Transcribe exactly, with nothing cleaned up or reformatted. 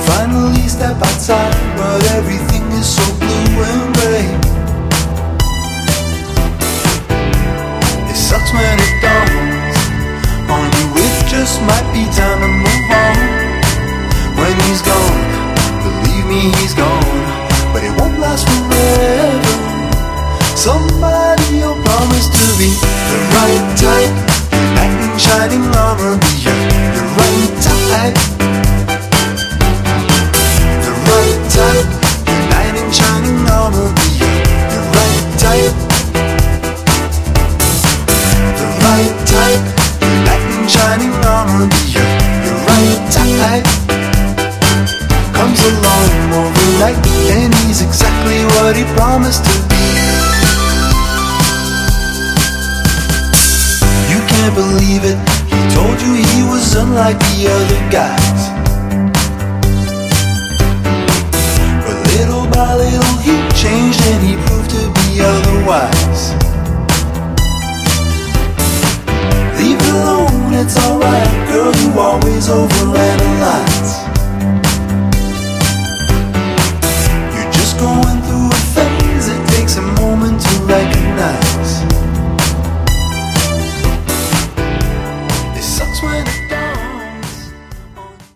finally step outside, but everything is so blue and gray. It sucks when it dawns on you, it just might be time to move on. When he's gone, believe me, he's gone, but it won't last forever. Somebody you'll promise to be the right type, knight in shining armor, be your, your right type. The right type, knight in shining armor, be your, your right type. The right type, knight in shining armor, be your, your right type. Comes along overnight, and he's exactly what he promised to be. You can't believe it, he told you he was unlike the other guys, but little by little he changed and he proved to be otherwise. Leave it alone, it's alright, girl, you always overanalyze.